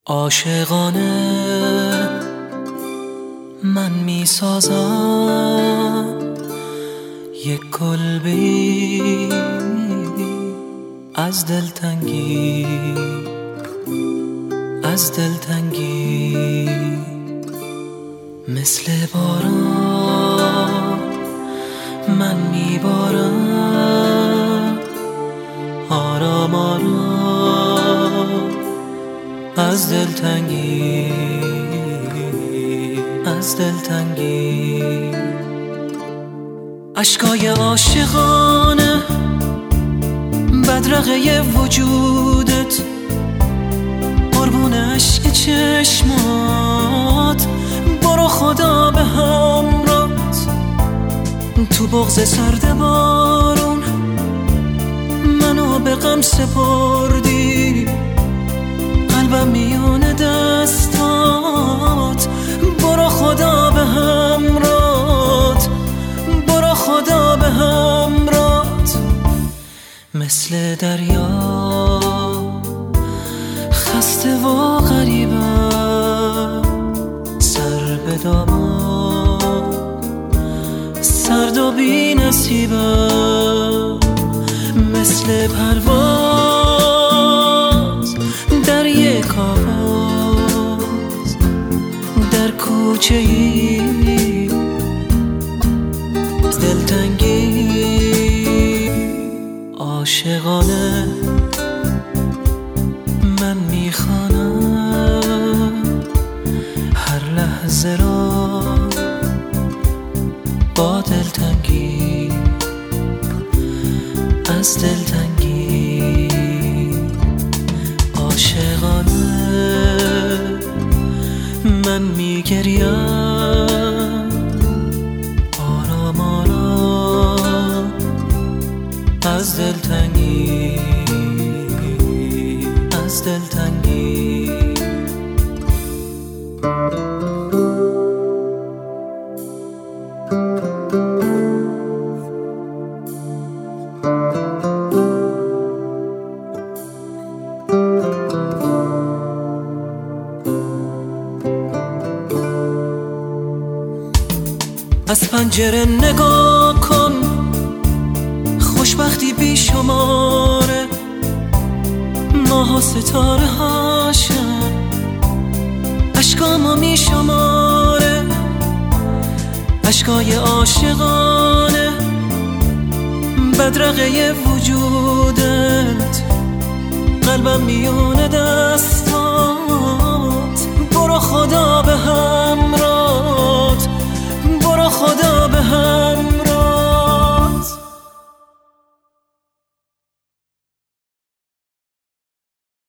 عاشقانه من می سازم یک کلبه‌ای از دلتنگی مثل باران من می بارم آرام آرام از دلتنگی اشکای عاشقانه بدرقه وجودت قربون عشق چشمات برو خدا به همراهت تو بغض سرد بارون منو به غم سپردی قلبم میون دستات برو خدا به همراهت برو خدا به همراهت مثل دریا خسته و غریبم سر به دامان سرد و بی نصیبم مثل پرواز در یک آواز در کوچه ای دلتنگی عاشقانه من میخوانم هر لحظه را با دلتنگی از دلتنگی عاشقانه من میگریم آرام آرام از دلتنگی از پنجره نگاه کن خوشبختی بی شماره ماه و ستاره هاشم اشکامو می شماره اشکای عاشقانه بدرقه وجودت قلبم میونه دست